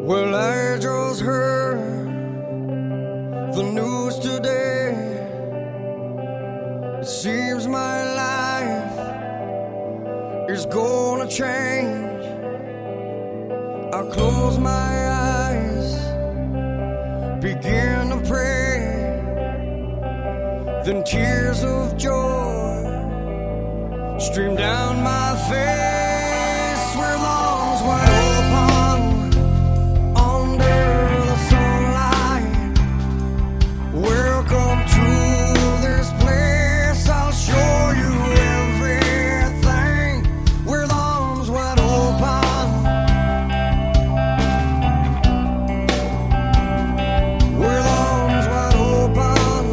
Well, I just heard the news today. It seems my life is gonna change. I close my eyes, begin to pray, then tears of joy stream down my face with arms wide open under the sunlight. Welcome to this place, I'll show you everything with arms wide open. With arms wide open.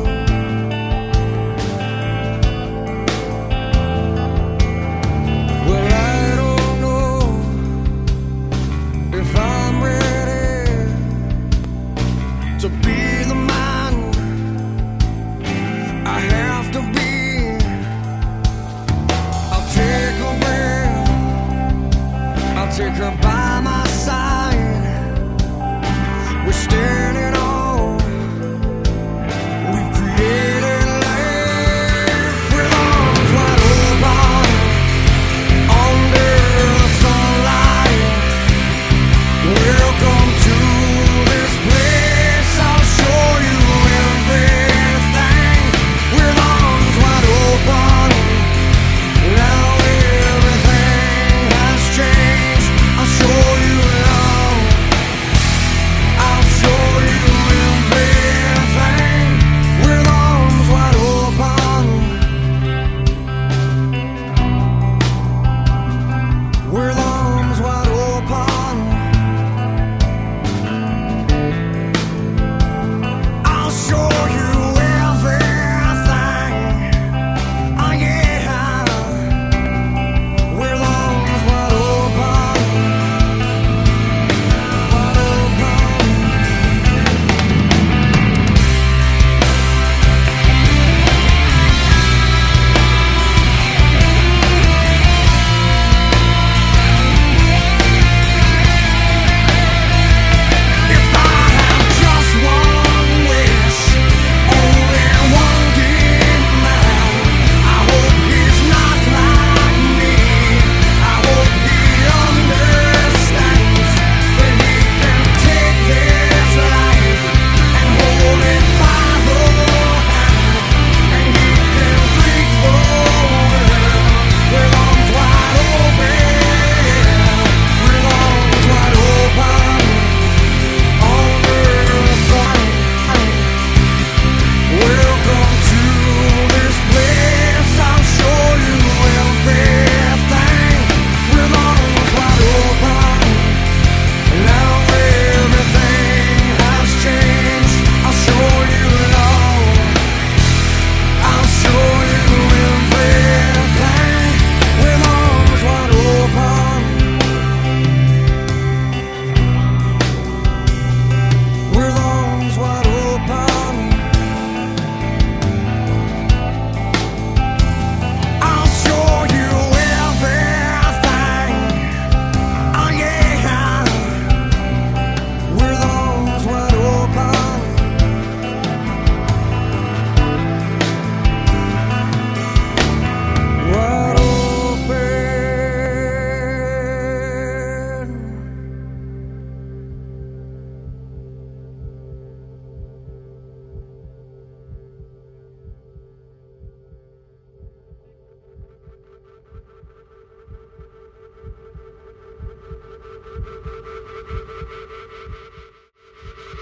Well, I don't know if I'm ready to be the man I have to be. I'll take a breath, I'll take her by